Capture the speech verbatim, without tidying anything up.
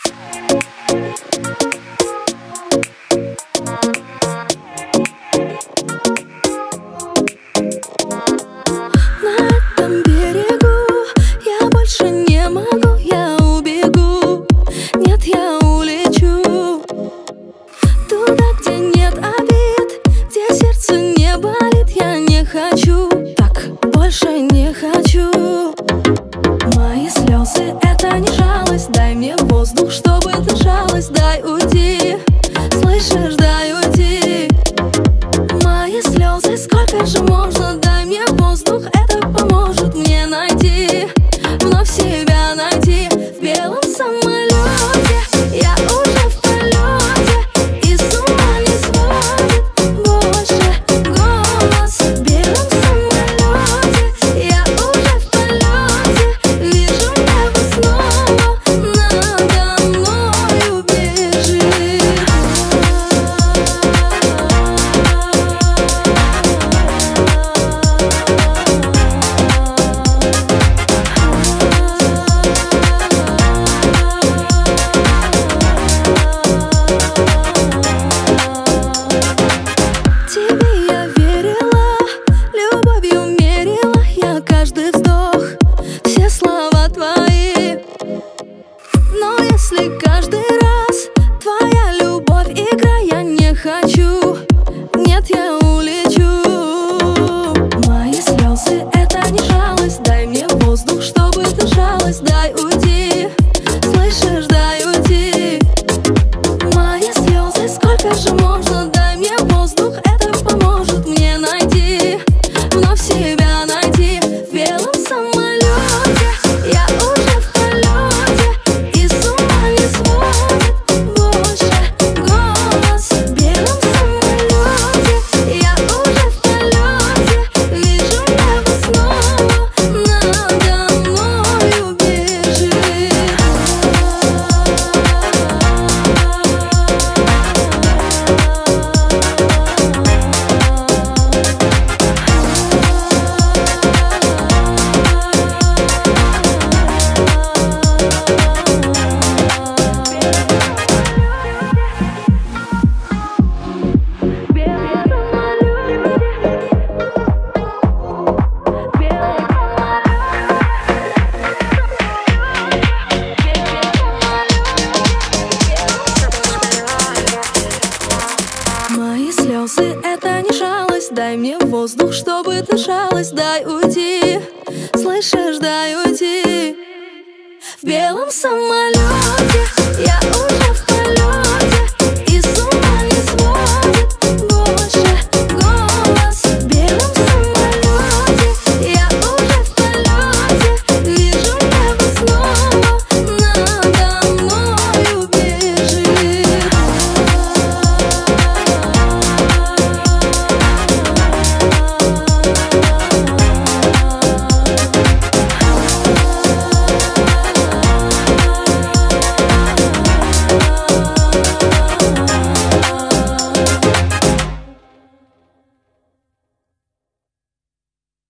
Дай мне воздух, чтобы дышалось, дай уйти. Слышишь, дай уйти. Мои слезы, сколько же можно? Дай мне воздух, это поможет мне найти, вновь себя найти. В белом самолете я уже в полете, и с ума не сводит больше голос. В белом самолете я уже в полете, вижу небо снова надо мною бежит. Тебе я верила, любовью мерила я каждый вздох, все слова твои. Но если каждый раз твоя любовь игра, я не хочу, нет, я улечу. Мои слезы — это не жалость, дай мне воздух, чтобы дышалось, дай уйти. Слышишь, дай уйти. Мои слезы, сколько же можно? Дай мне воздух, это поможет мне найти, вновь себя найти. В белом самолете я уже в полете, и с ума не сводит больше голос. В белом самолете я уже в полете, вижу небо снова надо мною бежит. Мои слезы — это не жалость, дай мне воздух, чтобы дышалось, дай уйти. Слышишь, дай уйти. В белом самолете